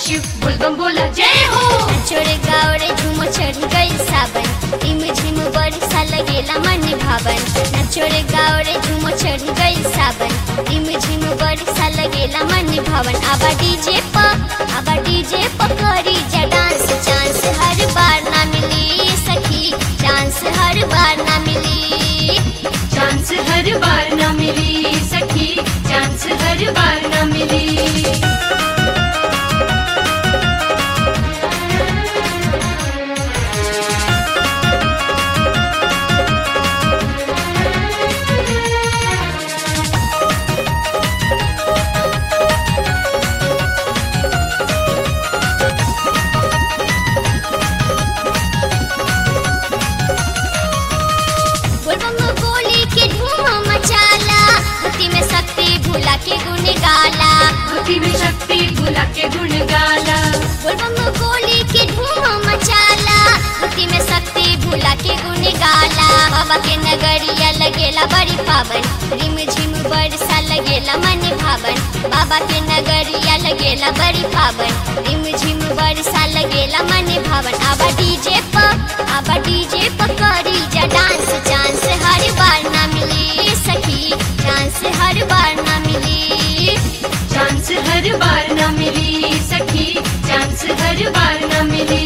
शिव बोलबम बोला जय हो। छोड़ गाँव रे झूम चढ़ गई सावन, रिम झिम बरसा लगेला मन भावन। छोड़ गाँव रे झूम चढ़ गई सावन, रिम झिम बरसा लगेला मन भावन। आबा डीजे प करी जा डांस, चांस हर बार ना मिली सखी, चांस हर बार ना मिली, चांस हर बार ना मिली सखी, चांस हर बार ना मिली। के गुण गाला, भक्ति में शक्ति भुला के गुण गाला, बोलबम बोली के धूम मचाला, भक्ति में शक्ति भुला के गुण गाला। बाबा के नगरिया लगेला बड़ी पावन, रिम झिम बरसा लगेला मन भावन। बाबा के नगरिया लगेला बड़ी पावन, रिम झिम बरसा लगेला मन भावन। आबा डीजे प करी जा डांस, चांस हर बार ना मिली सखी, चांस हर बार ना मिली, चांस हर बार ना मिली सखी, चांस हर बार ना मिली।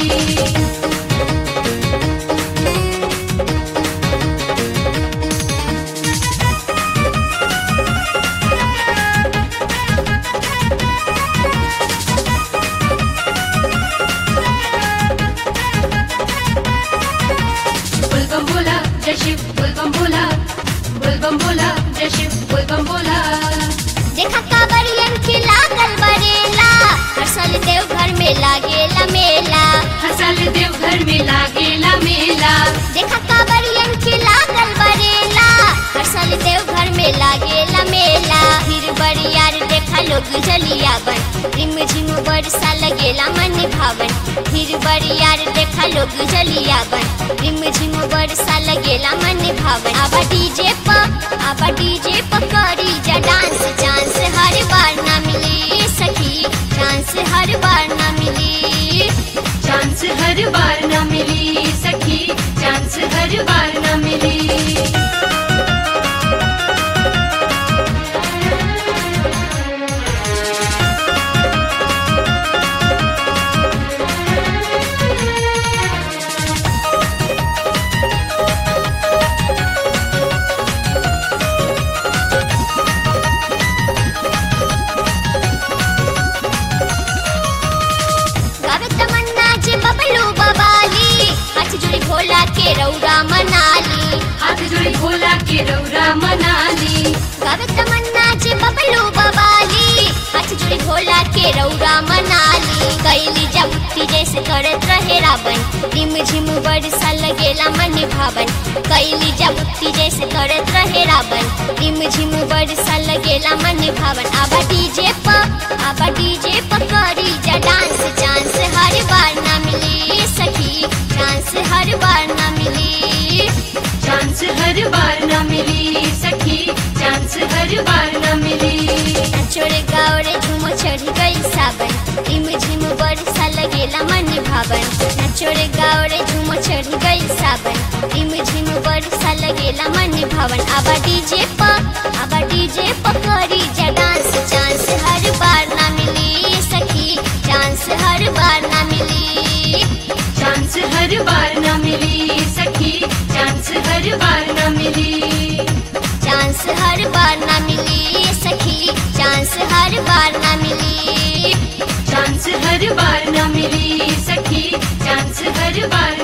बोलबम बोला जय शिव बोलबम बोला, बोलबम बोला जय शिव बोलबम बोला। देखा कांवरियन के लागल बरेला, हर साल देवघर में लागेला मेला, हर साल देवघर में लागेला मेला। देखा कांवरियन के लागल बरेला, हर साल देवघर में लागेला मेला। फिर बरियार देखा लोग जलिया बन, रिम झिम बरसा लगेला मन भावन। फिर बरियार देखा लोग जलिया बन, रिम झिम बरसा लगेला मन भावन। आबा डीजे प करी जा डांस, चांस हर बार ना मिली सखी, चांस हर बार ना मिली, चांस हर बार ना मिली सखी, चांस हर बार ना मिली। गावे तमन्ना जे बबलू बबाली, हाथ जोड़ी भोला के रौरा मनाली, हाथ जोड़ी भोला के रौरा मनाली। गावे तमन्ना जे बबलू बबाली, हाथ जोड़ी भोला के रौरा मनाली। कैली जबुत्ती जैसे करत रहे रावण, रिम झिम बरसा लगेला मन भावन। कैली जबुत्ती जैसे करत रहे रावण, रिम झिम बरसा लगेला मन भावन। आबा डीजे प करी जा डांस, चांस हर बार ना मिली सखी, चांस हर बार ना मिली, चांस हर बार ना मिली सखी, चांस हर बार ना मिली। छोड़ गाँव रे झूम चढ़ गई सावन, रिम झिम बरसा लगेला मन भावन। छोड़ गाँव रे झूम चढ़ गई सावन, रिम झिम बरसा लगेला मन भावन। आबा डीजे प करी जा डांस, चांस हर बार ना मिली सखी, चांस हर बार ना मिली, चांस हर बार ना मिली सखी, चांस हर बार ना मिली, चांस हर बार ना मिली सखी, चांस हर बार ना मिली, चांस हर बार ना मिली सखी, चांस हर बार